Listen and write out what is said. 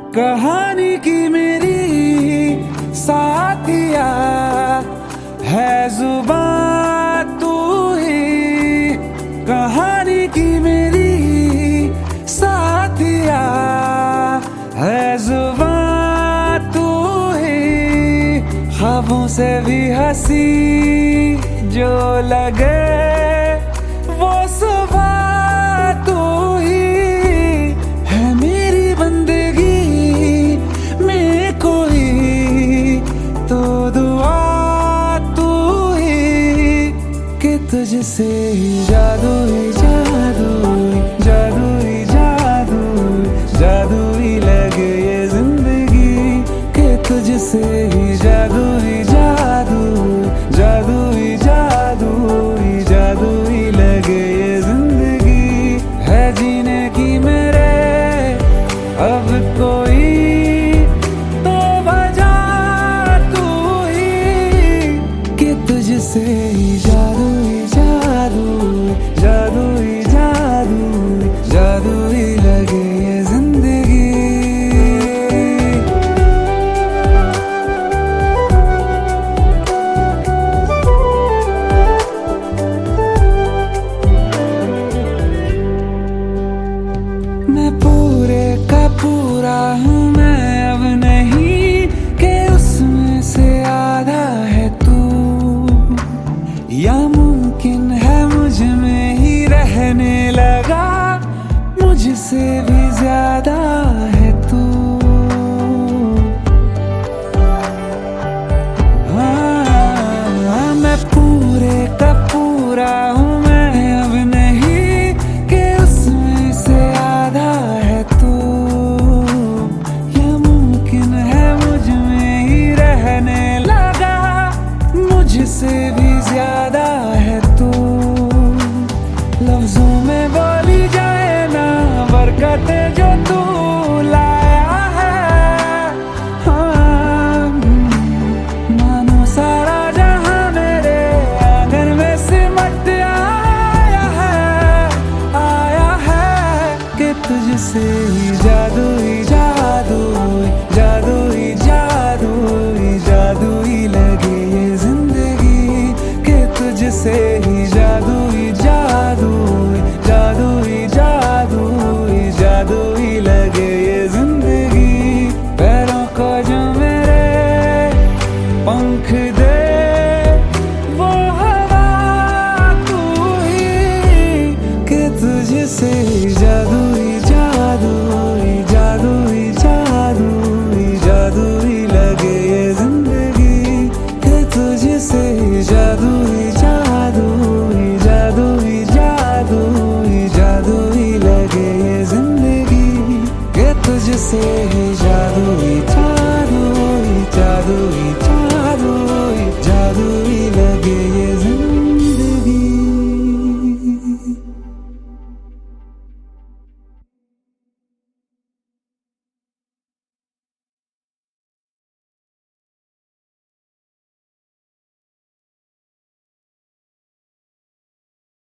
कहानी की मेरी साथिया है जुबान तू ही। कहानी की मेरी साथिया है जुबान तू ही। ख्वाबों से भी हंसी जो लगे वो सुबह तू ही है। मेरी बंदगी में कोई तो दुआ तू ही कि तुझसे ही जादू ही जादू जादू ही जादू जादू ही लगे ये जिंदगी कि तुझसे ही जादू ही जादू जादू ही जादू ही जादू ही लगे ये जिंदगी है जीने की मेरे अब कोई तो वजह तू ही कि तुझसे ही जादू ही जादू जादू ही जादू जादू ही लगे ये जिंदगी। मैं पूरे का पूरा हूँ मैं अब नहीं कि उसमें से आधा है तू। या मुमकिन है मुझ में ही रहने लगा मुझसे भी ज्यादा है तू। हाँ, मैं पूरे का पूरा हूँ मैं अब नहीं कि उसमें से आधा है तू। या मुमकिन है मुझ में ही रहने लगा मुझसे भी ज्यादा है तू। लफ्जों में बोली जाए ना बरकतें जो तू लाया है। हाँ, मानो सारा जहां मेरे आंगन में सिमट आया है कि तुझसे ही जादू ही जादू जादू ही जादू ही जादू ही लगे ये जिंदगी कि तुझसे ही जादू ही जादू जादू ही जादू ही जादू ही लगे ये जिंदगी। पैरों को जो मेरे पंख दे वो हवा तू ही कि तुझसे ही जादू ही जादू ही जादू ही जादू ही जादू ही लगे ये जिंदगी कि तुझसे ही जादू ही जादू ही जादू ही जादू ही जादू ही लगे ये जिंदगी कि तुझसे ही जादू ही जादू ही जादू ही जादू ही जादू ही लगे।